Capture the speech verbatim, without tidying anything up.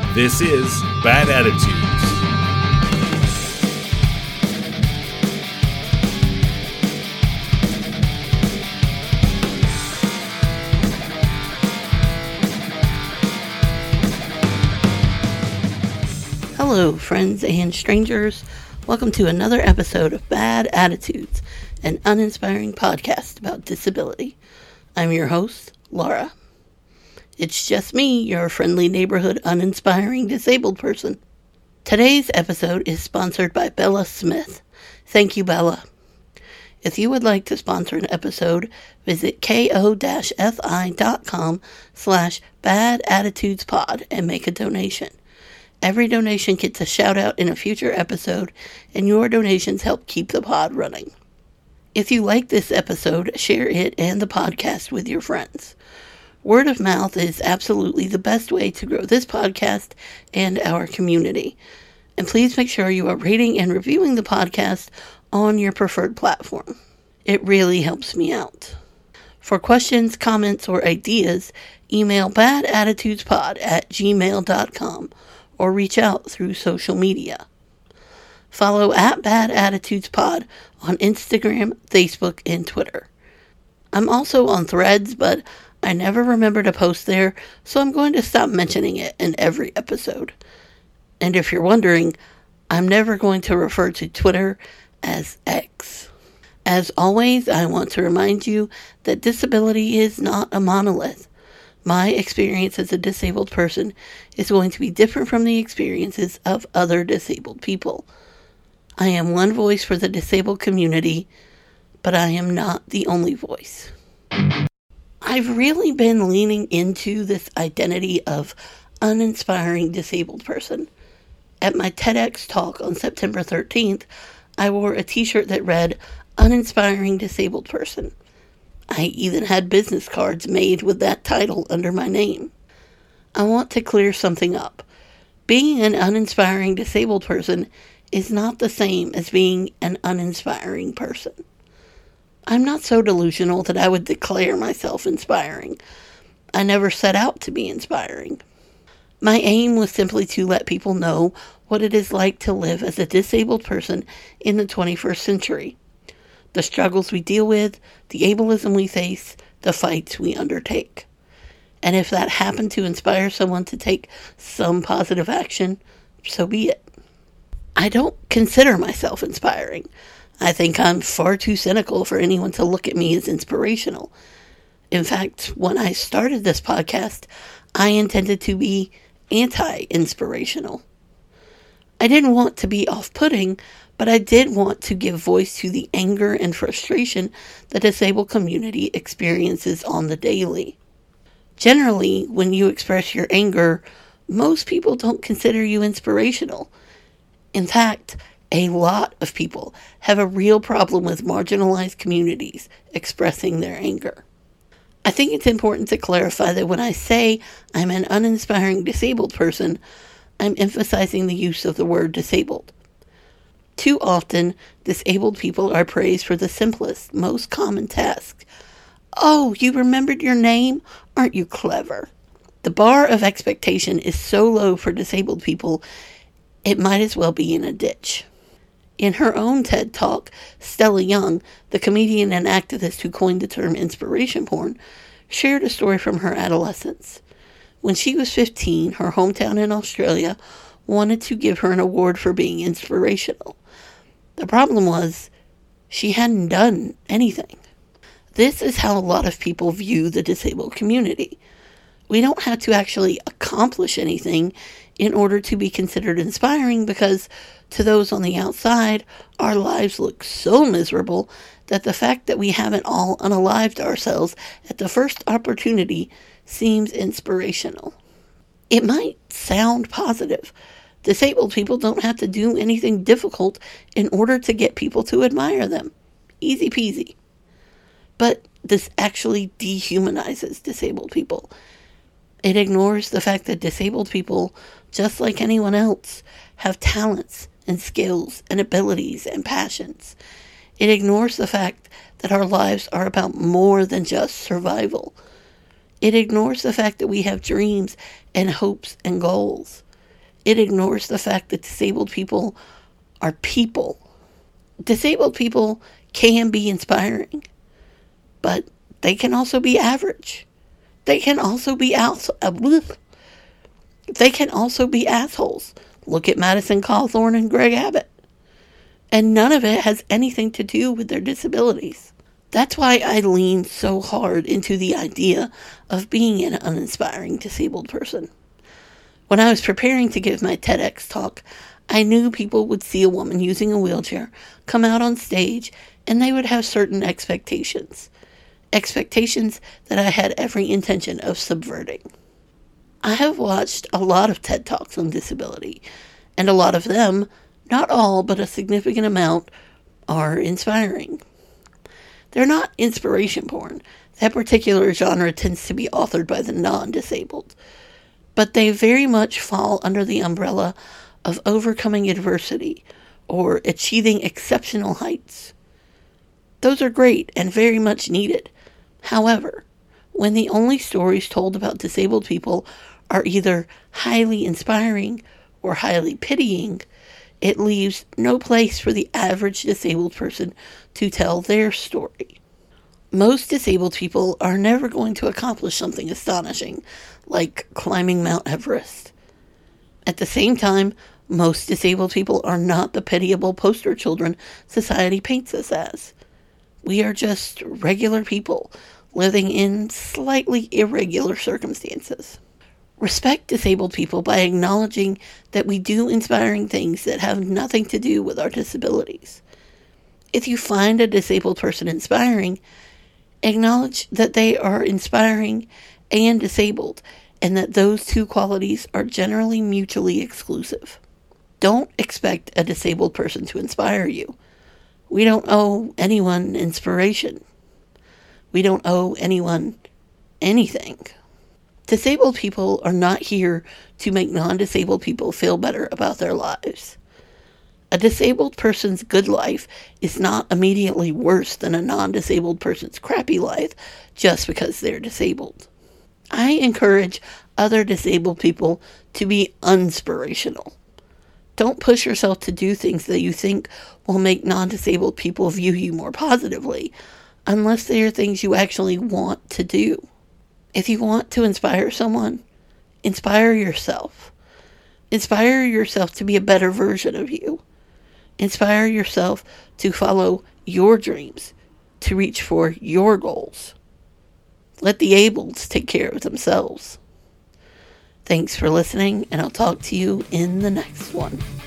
This is Bad Attitudes. Hello, friends and strangers. Welcome to another episode of Bad Attitudes, an uninspiring podcast about disability. I'm your host, Laura. It's just me, your friendly neighborhood uninspiring disabled person. Today's episode is sponsored by Bella Smith. Thank you, Bella. If you would like to sponsor an episode, visit ko-fi.com slash badattitudespod and make a donation. Every donation gets a shout out in a future episode, and your donations help keep the pod running. If you like this episode, share it and the podcast with your friends. Word of mouth is absolutely the best way to grow this podcast and our community. And please make sure you are rating and reviewing the podcast on your preferred platform. It really helps me out. For questions, comments, or ideas, email badattitudespod at gmail dot com or reach out through social media. Follow at Bad Attitudes Pod on Instagram, Facebook, and Twitter. I'm also on Threads, but I never remember to post there, so I'm going to stop mentioning it in every episode. And if you're wondering, I'm never going to refer to Twitter as X. As always, I want to remind you that disability is not a monolith. My experience as a disabled person is going to be different from the experiences of other disabled people. I am one voice for the disabled community, but I am not the only voice. I've really been leaning into this identity of uninspiring disabled person. At my TEDx talk on September thirteenth, I wore a t-shirt that read, Uninspiring Disabled Person. I even had business cards made with that title under my name. I want to clear something up. Being an uninspiring disabled person is not the same as being an uninspiring person. I'm not so delusional that I would declare myself inspiring. I never set out to be inspiring. My aim was simply to let people know what it is like to live as a disabled person in the twenty-first century. The struggles we deal with, the ableism we face, the fights we undertake. And if that happened to inspire someone to take some positive action, so be it. I don't consider myself inspiring. I think I'm far too cynical for anyone to look at me as inspirational. In fact, when I started this podcast, I intended to be anti-inspirational. I didn't want to be off-putting, but I did want to give voice to the anger and frustration the disabled community experiences on the daily. Generally, when you express your anger, most people don't consider you inspirational. In fact, a lot of people have a real problem with marginalized communities expressing their anger. I think it's important to clarify that when I say I'm an uninspiring disabled person, I'm emphasizing the use of the word disabled. Too often, disabled people are praised for the simplest, most common tasks. Oh, you remembered your name? Aren't you clever? The bar of expectation is so low for disabled people, it might as well be in a ditch. In her own TED Talk, Stella Young, the comedian and activist who coined the term inspiration porn, shared a story from her adolescence. When she was fifteen, her hometown in Australia wanted to give her an award for being inspirational. The problem was, she hadn't done anything. This is how a lot of people view the disabled community. We don't have to actually accomplish anything in order to be considered inspiring because, to those on the outside, our lives look so miserable that the fact that we haven't all unalived ourselves at the first opportunity seems inspirational. It might sound positive. Disabled people don't have to do anything difficult in order to get people to admire them. Easy peasy. But this actually dehumanizes disabled people. It ignores the fact that disabled people, just like anyone else, have talents and skills and abilities and passions. It ignores the fact that our lives are about more than just survival. It ignores the fact that we have dreams and hopes and goals. It ignores the fact that disabled people are people. Disabled people can be inspiring, but they can also be average. They can also be ass- uh, They can also be assholes. Look at Madison Cawthorn and Greg Abbott. And none of it has anything to do with their disabilities. That's why I lean so hard into the idea of being an uninspiring disabled person. When I was preparing to give my TEDx talk, I knew people would see a woman using a wheelchair come out on stage, and they would have certain expectations. Expectations that I had every intention of subverting. I have watched a lot of TED Talks on disability, and a lot of them, not all, but a significant amount, are inspiring. They're not inspiration porn. That particular genre tends to be authored by the non-disabled. But they very much fall under the umbrella of overcoming adversity or achieving exceptional heights. Those are great and very much needed. However, when the only stories told about disabled people are either highly inspiring or highly pitying, it leaves no place for the average disabled person to tell their story. Most disabled people are never going to accomplish something astonishing, like climbing Mount Everest. At the same time, most disabled people are not the pitiable poster children society paints us as. We are just regular people living in slightly irregular circumstances. Respect disabled people by acknowledging that we do inspiring things that have nothing to do with our disabilities. If you find a disabled person inspiring, acknowledge that they are inspiring and disabled, and that those two qualities are generally mutually exclusive. Don't expect a disabled person to inspire you. We don't owe anyone inspiration. We don't owe anyone anything. Disabled people are not here to make non-disabled people feel better about their lives. A disabled person's good life is not immediately worse than a non-disabled person's crappy life just because they're disabled. I encourage other disabled people to be unspirational. Don't push yourself to do things that you think will make non-disabled people view you more positively, unless they are things you actually want to do. If you want to inspire someone, inspire yourself. Inspire yourself to be a better version of you. Inspire yourself to follow your dreams, to reach for your goals. Let the ableds take care of themselves. Thanks for listening, and I'll talk to you in the next one.